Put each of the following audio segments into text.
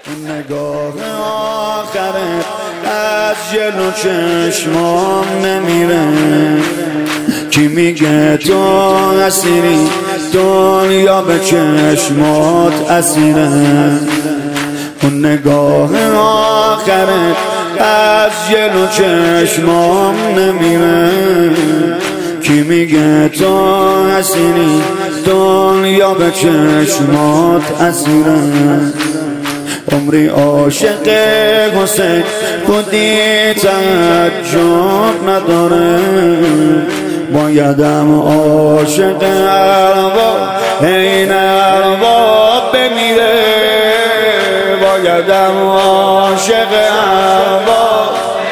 نگاه آخرت از جلو چشمام نمیره. کی میگه تو اسیری دنیا به چشمات اسیره. اون نگاه آخرت از جلو چشمام نمیره. کی میگه تو اسیری دنیا به چشمات اسیره. عمری عاشق حسین بودی تعجب نداره. بایدم عاشق ارباب این ارباب بمیره. بایدم عاشق ارباب.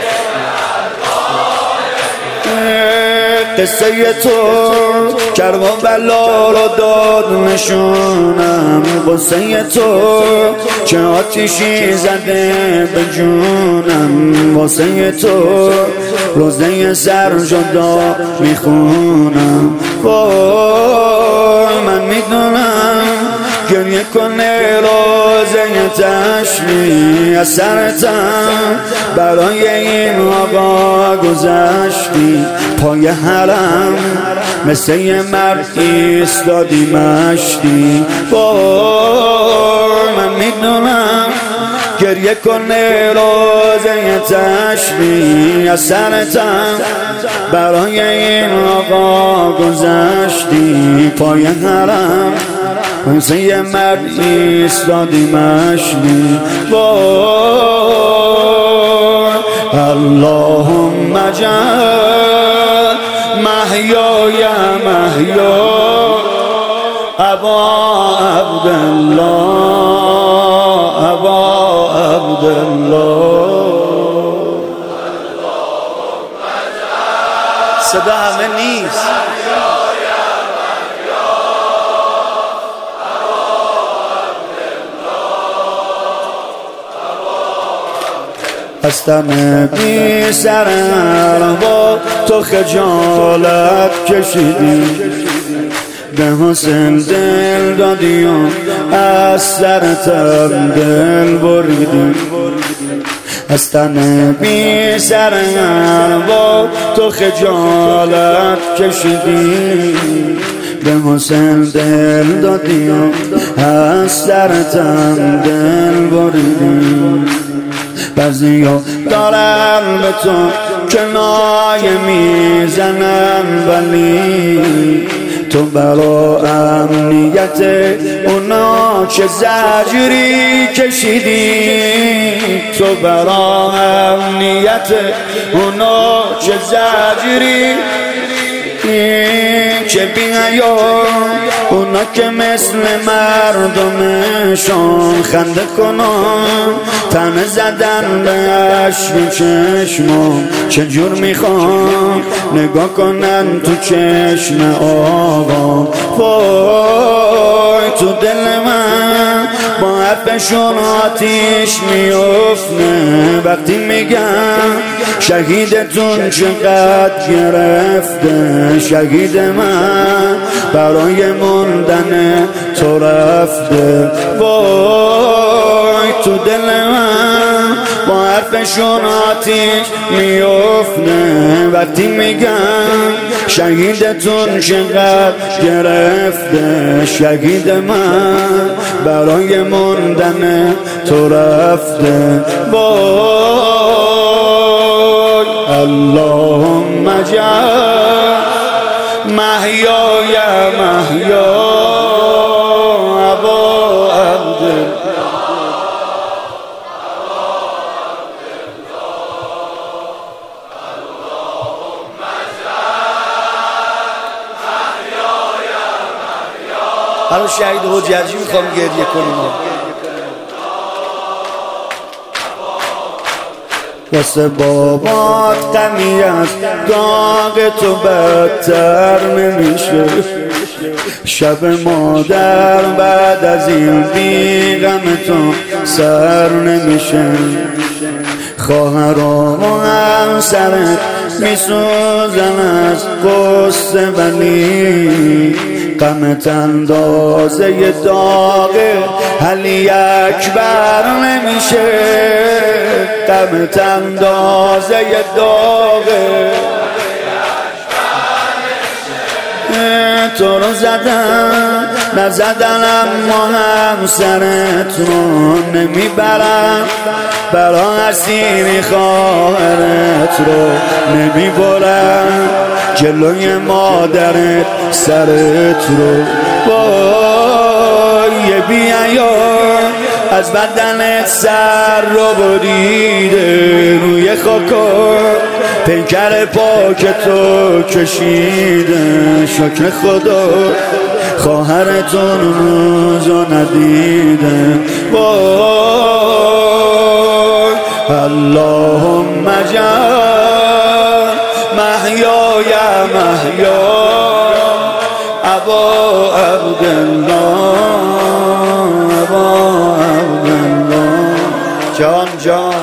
قصه تو کربلا رو داد نشونم. قصه تو چه آتیشی زده به جونم. واسه تو روزه سر جدا میخونم. وای من میدونم گریه کنه روزه تشمی از سرتم. برای این آقا گذشتی پای حرم مثل یه مرد ایستادی مشتی. وای من میدونم گریه کنه روزه تشمی از سرتم. برای این آقا گذشتی پای حرم مثل یه مرد ایستادی مشتی. وای اللهم اجعل محیای محیا ابا عبدالله ابا عبدالله. صدا همه نیست. از تن بی سر ارباب تو خجالت کشیدی. به حسین دل دادی و از سرتم دل بریدی. از تن بی سر ارباب تو خجالت کشیدی. به حسین دل دادی و از سرتم دل بریدی. بعضیا دارن به تو کنایه میزنن ولی تو برا امنیت اونا چه زجری کشیدی. تو برا امنیت اونا چه زجری چه بی‌حیا. اونا که مثل مردمشون خنده کنن تنه زدن به اشک چشمم. چجور میخوام نگاه کنن تو چشم آقا. وای تو دل من با حرفشون آتیش میفته. وقتی میگم شهیدتون چقدر گرفته. شهید من برای موندن تو رفته. وای تو دل من با حرفشون آتیش میفته. وقتی میگم شهیدتون چقدر گرفته. شهید من برای موندن تو رفته. وای اللهم اجعل محیای محیا ابا عبدالله. حالا شهید حجرجی میخوام گریه کنیم. واسه بابات غمی از داغ تو بدتر نمیشه. شب مادر بعد از این بیغم تو سر نمیشه. خواهرام و همسرت میسوزن از قصه ولی غمت اندازه داغ علی اکبر نمیشه غمت اندازه داغه تو رو زدن نزدن اما هم سرت رو نمیبرم برا اسیری خواهرت رو نمیبرم جلوی مادرت سرت رو وای بیایا از بدنت سر رو بریده روی خاکا پیکر پاک تو کشیده شکر خدا خواهرتون روزو ندیده وای اللهم اجعل محیای محیا ابا عبدالله ابا عبدالله جان جان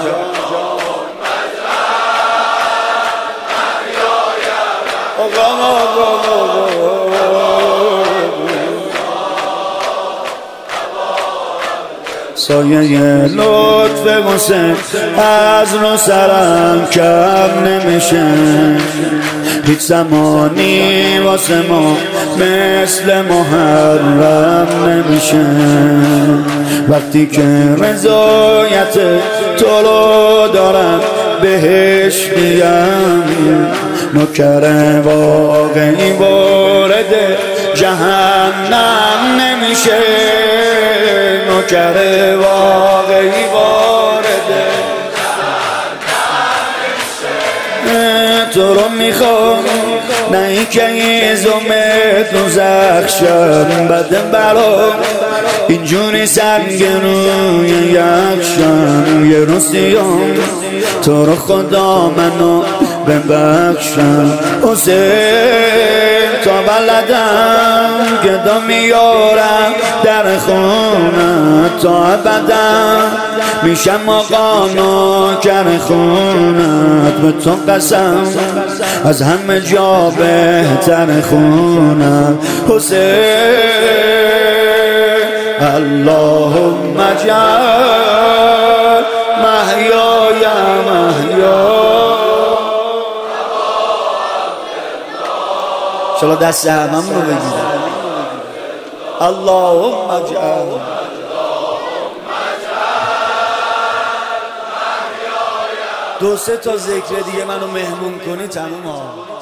سایه لطف حسین از رو سرم کم نمیشه هیچ زمانی واسه ما مثل محرم نمیشه وقتی که رضایت تو رو دارم بهش میگم نوکر واقعی وارد جهنم نمیشه نوکر واقعی وارد تو رو میخوام نه این که یه زمت نوزخشم بدم برام اینجوری سنگ روی یخشم یه روزیام تو رو خدا منو ببخشم حسین تا بلدم گدا میارم در خونت تا ابدم میشم آقا نوکر خونت به تو قسم از همه جا بهتر خونت حسین اللهم اجعل محیای محیا شما دست همم رو بگیرم اللهم اجعل دو سه تا ذکر دیگه منو مهمون کنی تموم ها